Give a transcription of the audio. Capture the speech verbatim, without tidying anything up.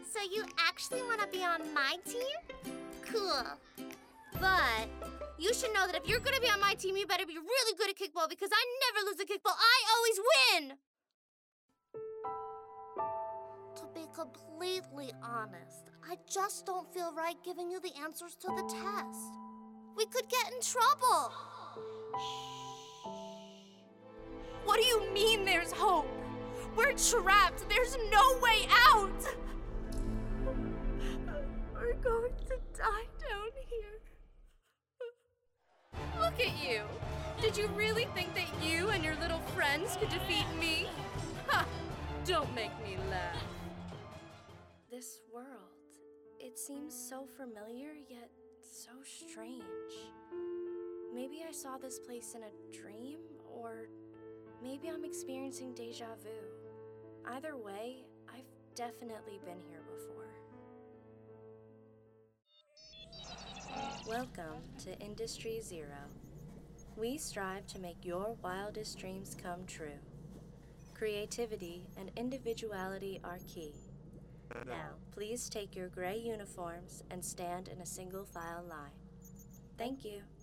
So you actually want to be on my team? Cool. But you should know that if you're going to be on my team, you better be really good at kickball because I never lose a kickball. I always win! To be completely honest, I just don't feel right giving you the answers to the test. We could get in trouble. What do you mean there's hope? We're trapped. There's no way out. We're going to die down here. Look at you. Did you really think that you and your little friends could defeat me? Ha! Don't make me laugh. This world, it seems so familiar, yet so strange. Maybe I saw this place in a dream, or maybe I'm experiencing deja vu. Either way, I've definitely been here before. Welcome to Industry Zero. We strive to make your wildest dreams come true. Creativity and individuality are key. Now, please take your gray uniforms and stand in a single file line. Thank you.